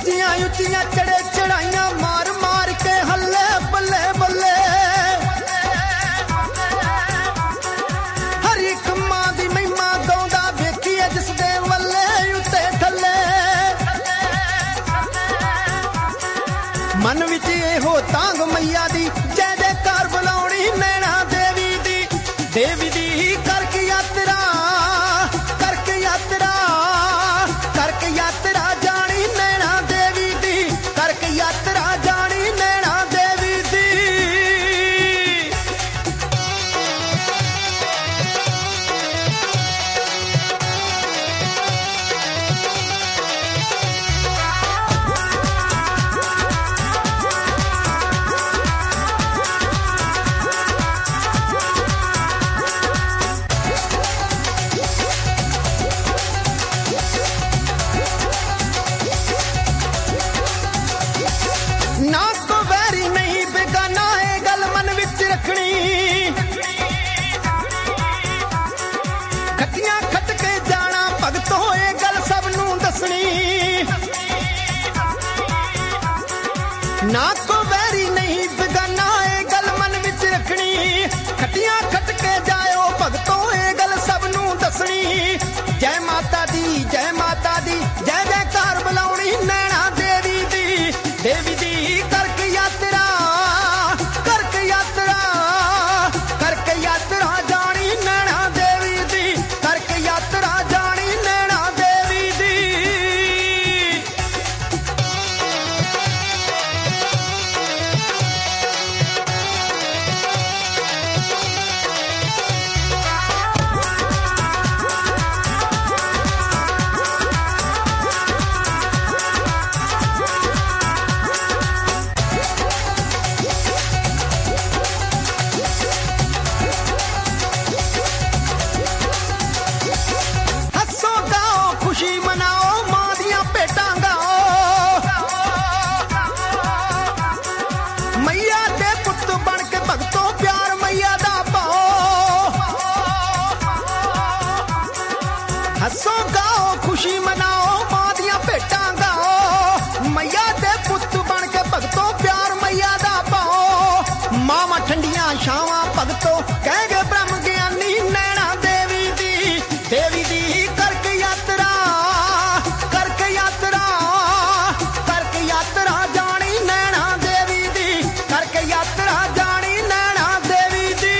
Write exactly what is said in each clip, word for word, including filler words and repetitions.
ਉੱਚੀਆਂ ਉੱਚੀਆਂ ਚੜੇ ਚੜਾਈਆਂ ਮਾਰ ਮਾਰ ਕੇ ਹੱਲੇ ਬੱਲੇ ਬੱਲੇ ਹਰ ਇੱਕ ਮਾਂ ਦੀ ਮਹਿਮਾ ਗਾਉਂਦਾ ਵੇਖੀਏ ਜਿਸ ਦੇ ਵੱਲੇ ਉੱਤੇ ਥੱਲੇ ਮਨ ਵਿੱਚ ਇਹੋ ਤਾਂਗ ਮਈਆ ਦੀ ਜੈ ਜੈਕਾਰ ਬੁਲਾਉਣੀ ਨੈਣਾ ਦੇਵੀ ਦੀ ਦੇਵੀ ਦੀ ਕਰਕੇ ਯਾਤਰਾ ਕਰਕੇ ਯਾਤਰਾ ਕਰਕੇ ਯਾਤਰਾ ਜਾਣੀ ਨੈਣਾ ਦੇਵੀ ਦੀ ਕਰਕੇ ਯਾਤਰਾ ਜਾਣੀ ਨੈਣਾ ਦੇਵੀ ਦੀ ਨਾ ਕੋ ਵੈਰੀ ਨਹੀਂ ਬੇਗਾਨਾ ਇਹ ਗੱਲ ਮਨ ਵਿੱਚ ਰੱਖਣੀ ਖੱਟੀਆਂ ਖੱਟ ਕੇ ਜਾਣਾ ਭਗਤੋ ਇਹ ਗੱਲ ਸਭ ਨੂੰ ਦੱਸਣੀ ਨਾ ਕੋ ਵੈਰੀ ਨਹੀਂ ਬੇਗਾਨਾ ਇਹ ਗੱਲ ਮਨ ਵਿੱਚ ਰੱਖਣੀ ਖੱਟੀਆਂ ਖੱਟ ਕੇ ਜਾਇਓ ਭਗਤੋ ਇਹ ਗੱਲ ਸਭ ਨੂੰ ਦੱਸਣੀ ਜੈ ਮਾਤਾ ਦੀ ਜੈ ਮਾਤਾ ਦੀ ਜੈ ਜੈਕਾਰ ਬੁਲਾਉਣੀ ਨੈਣਾ ਦੇਵੀ ਦੀ ਦੇਵੀ ਦੀ ਕਰਕੇ ਯਾਤਰਾ ਕਰਕੇ ਯਾਤਰਾ ਕਰਕੇ ਯਾਤਰਾ ਜਾਣੀ ਨੈਣਾ ਦੇਵੀ ਦੀ ਕਰਕੇ ਯਾਤਰਾ ਜਾਣੀ ਨੈਣਾ ਦੇਵੀ ਦੀ ਹੱਸੋ ਗਾਓ ਖੁਸ਼ੀ ਮਨਾਓ ਮਾਂ ਦੀਆਂ ਭੇਟਾਂ ਗਾਓ ਮਈਆ ਦੇ ਪੁੱਤ ਬਣ ਕੇ ਭਗਤੋ ਪਿਆਰ ਮਈਆ ਦਾ ਪਾਓ ਹੱਸੋ ਗਾਓ ਖੁਸ਼ੀ ਮਨਾਓ ਮਾਂ ਦੀਆਂ ਭੇਟਾਂ ਗਾਓ ਮਈਆ ਦੇ ਪੁੱਤ ਬਣ ਕੇ ਭਗਤੋ ਪਿਆਰ ਮਈਆ ਦਾ ਪਾਓ ਮਾਵਾਂ ਠੰਡੀਆਂ ਛਾਵਾਂ ਭਗਤੋ ਕਹਿ ਗਏ ਬ੍ਰਹਮ ਗਿਆਨੀ ਨੈਣਾ ਦੇਵੀ ਦੀ ਦੇਵੀ ਦੀ ਕਰਕੇ ਯਾਤਰਾ ਕਰਕੇ ਯਾਤਰਾ ਕਰਕੇ ਯਾਤਰਾ ਜਾਣੀ ਨੈਣਾ ਦੇਵੀ ਦੀ ਕਰਕੇ ਯਾਤਰਾ ਜਾਣੀ ਨੈਣਾ ਦੇਵੀ ਦੀ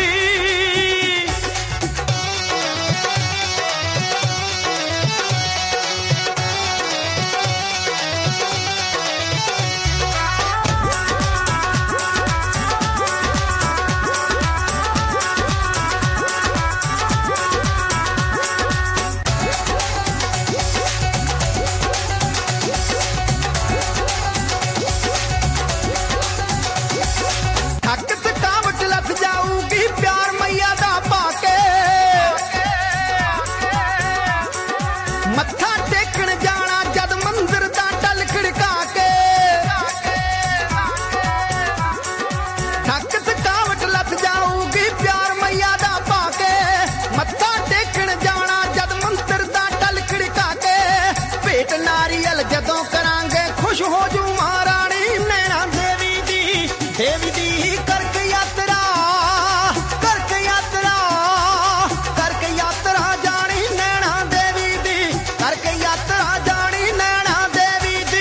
ਥੱਕ ਥਕਾਵਟ ਲੱਥ ਜਾਊਗੀ ਪਿਆਰ ਮਈਆ ਦਾ ਪਾ ਕੇ ਮੱਥਾ ਟੇਕਣ ਜਾਣਾ ਜਦ ਮੰਦਿਰ ਦਾ ਟਲ ਖੜਕਾ ਕੇ ਥੱਕ ਥਕਾਵਟ ਲੱਥ ਜਾਊਗੀ ਪਿਆਰ ਮਈਆ ਦਾ ਪਾ ਕੇ ਮੱਥਾ ਟੇਕਣ ਜਾਣਾ ਜਦ ਮੰਦਿਰ ਦਾ ਟਲ ਖੜਕਾ ਕੇ ਭੇਟ ਨਾਰੀਅਲ ਜਦੋਂ ਕਰਾਂਗੇ ਖੁਸ਼ ਹੋ ਜੂ ਮਹਾਰਾਣੀ ਨੈਣਾ ਦੇਵੀ ਦੀ ਦੇਵੀ ਦੀ ਕਰਕੇ ਯਾਤਰਾ ਕਰਕੇ ਯਾਤਰਾ ਕਰਕੇ ਯਾਤਰਾ ਜਾਣੀ ਨੈਣਾ ਦੇਵੀ ਦੀ ਕਰਕੇ ਯਾਤਰਾ ਜਾਣੀ ਨੈਣਾ ਦੇਵੀ ਦੀ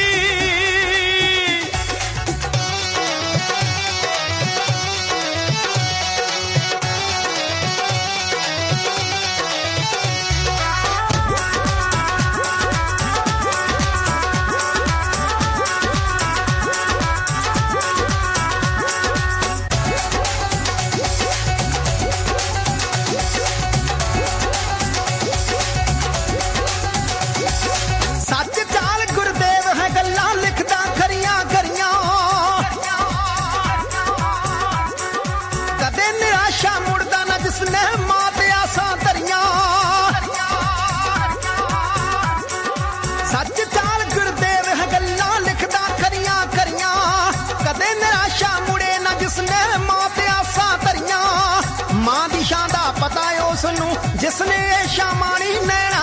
ਸੱਚ ਚਾਲ ਗੁਰਦੇਵ ਹੈ ਗੱਲਾਂ ਲਿਖਦਾ ਖਰੀਆਂ ਖਰੀਆਂ ਕਦੇ ਨਿਰਾਸ਼ਾ ਮੁੜਦਾ ਨਾ ਜਿਸਨੇ ਮਾਂ ਤੇ ਆਸਾਂ ਧਰੀਆਂ ਸੱਚ ਚਾਲ ਗੁਰਦੇਵ ਹੈ ਗੱਲਾਂ ਲਿਖਦਾ ਖਰੀਆਂ ਖਰੀਆਂ ਕਦੇ ਨਿਰਾਸ਼ਾ ਮੁੜੇ ਨਾ ਜਿਸਨੇ ਮਾਂ ਤੇ ਆਸਾਂ ਧਰੀਆਂ ਮਾਂ ਦੀ ਸ਼ਾਨ ਦਾ ਪਤਾ ਉਸ ਨੂੰ ਜਿਸਨੇ ਇਹ ਸ਼ਾਮਾਣੀ ਨੈਣਾ